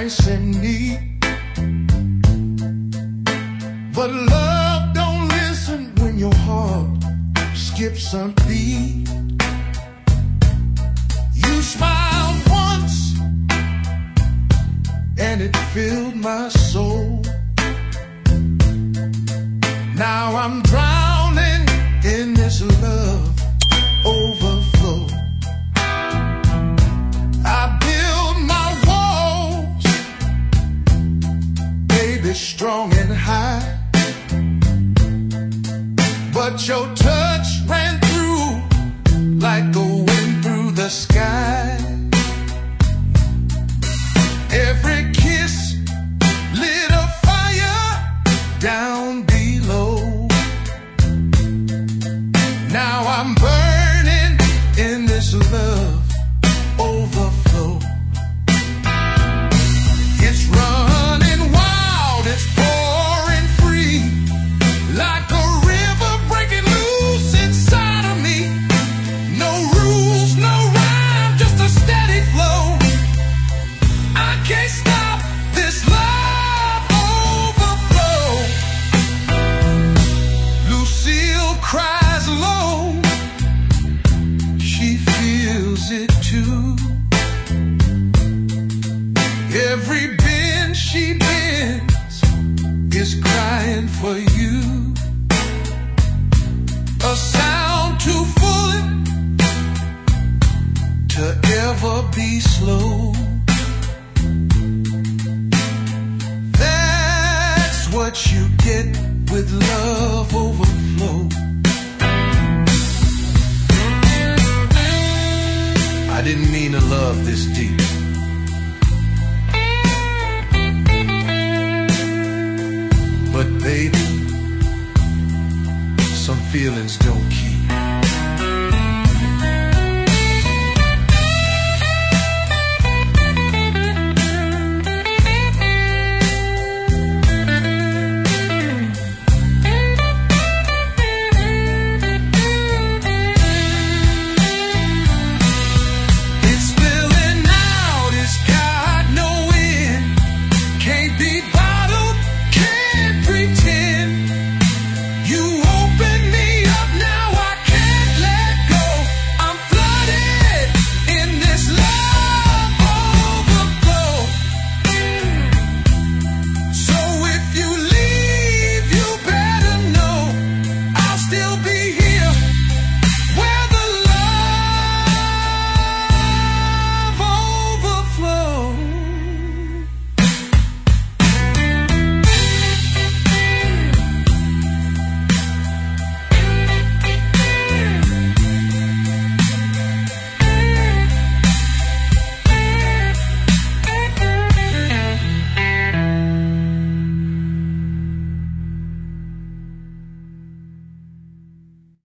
nice and neat, but love don't listen when your heart skips a beat. You smiled once and it filled my soul. Now I'm drowning in this love overflow. I build my walls, baby, strong and high, but your touch ran through like a wind through the sky. Every kiss lit a fire down below. Now I'm burning in this love overflow. It's running wild, it's pouring free, like a river breaking loose inside of me. No rules, no rhyme, just a steady flow. I can't stop this love overflow. Lucille cries alone, she feels it too. Every bend she bends is crying for you. A sound too full to ever be slow. That's what you get with love overflow. I didn't mean to love this deep, but baby, some feelings do.